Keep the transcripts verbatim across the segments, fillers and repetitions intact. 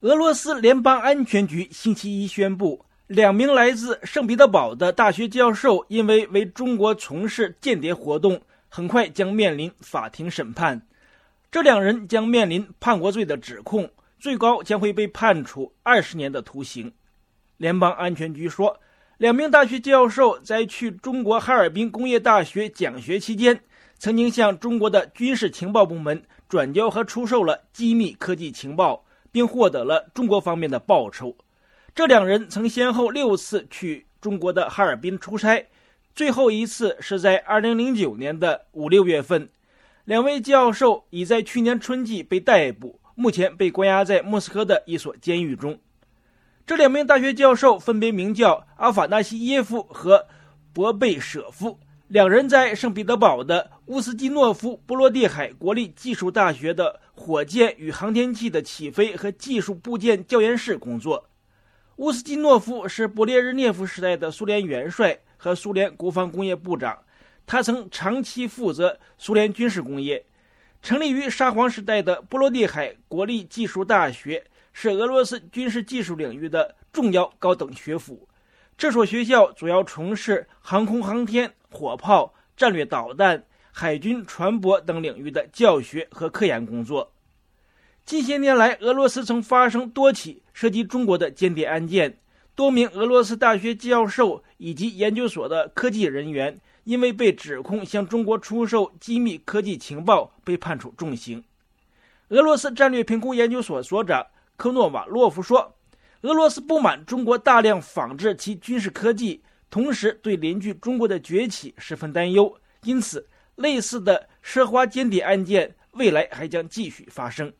俄罗斯联邦安全局星期一宣布，两名来自圣彼得堡的大学教授因为为中国从事间谍活动，很快将面临法庭审判。这两人将面临叛国罪的指控，最高将会被判处二十年的徒刑。联邦安全局说，两名大学教授在去中国哈尔滨工业大学讲学期间，曾经向中国的军事情报部门转交和出售了机密科技情报，并获得了中国方面的报酬。这两人曾先后六次去中国的哈尔滨出差，最后一次是在二零零九年的五六月份。两位教授已在去年春季被逮捕，目前被关押在莫斯科的一所监狱中。这两名大学教授分别名叫阿法纳西耶夫和博贝舍夫，两人在圣彼得堡的乌斯基诺夫波罗的海国立技术大学的火箭与航天器的起飞和技术部件教研室工作。乌斯基诺夫是勃列日涅夫时代的苏联元帅和苏联国防工业部长，他曾长期负责苏联军事工业。成立于沙皇时代的波罗的海国立技术大学是俄罗斯军事技术领域的重要高等学府。这所学校主要从事航空航天、火炮、战略导弹、海军船舶等领域的教学和科研工作。近些年来，俄罗斯曾发生多起涉及中国的间谍案件，多名俄罗斯大学教授以及研究所的科技人员因为被指控向中国出售机密科技情报，被判处重刑。俄罗斯战略评估研究所所长科诺瓦洛夫说，俄罗斯不满中国大量仿制其军事科技，同时对邻居中国的崛起十分担忧，因此类似的奢华间谍案件未来还将继续发生。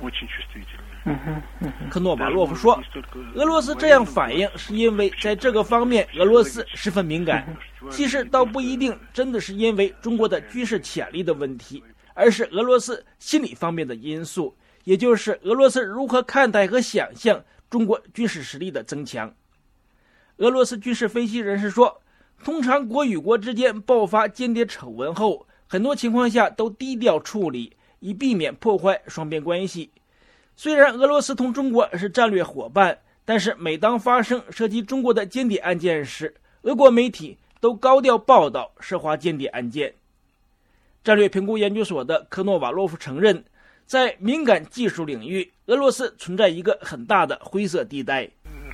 科诺瓦洛夫说，俄罗斯这样反应是因为在这个方面俄罗斯十分敏感，其实倒不一定真的是因为中国的军事潜力的问题，而是俄罗斯心理方面的因素，也就是俄罗斯如何看待和想象中国军事实力的增强。俄罗斯军事分析人士说，通常国与国之间爆发间谍丑闻后，很多情况下都低调处理，以避免破坏双边关系。虽然俄罗斯同中国是战略伙伴，但是每当发生涉及中国的间谍案件时，俄国媒体都高调报道奢华间谍案件。战略评估研究所的科诺瓦洛夫承认，在敏感技术领域，俄罗斯存在一个很大的灰色地带。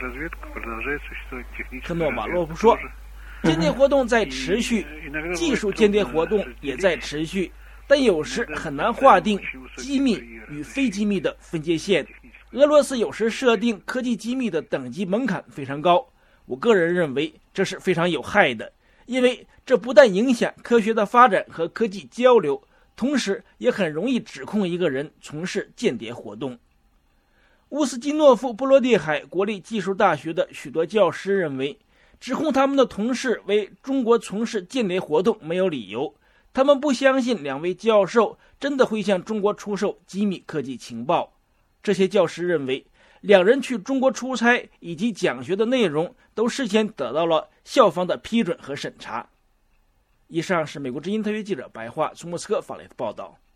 科诺瓦洛夫说，间谍活动在持续，技术间谍活动也在持续，但有时很难划定机密与非机密的分界线。俄罗斯有时设定科技机密的等级门槛非常高，我个人认为这是非常有害的，因为这不但影响科学的发展和科技交流，同时也很容易指控一个人从事间谍活动。乌斯基诺夫波罗的海国立技术大学的许多教师认为，指控他们的同事为中国从事间谍活动没有理由，他们不相信两位教授真的会向中国出售机密科技情报。这些教师认为，两人去中国出差以及讲学的内容都事先得到了校方的批准和审查。以上是美国之音特约记者白桦从莫斯科发来的报道。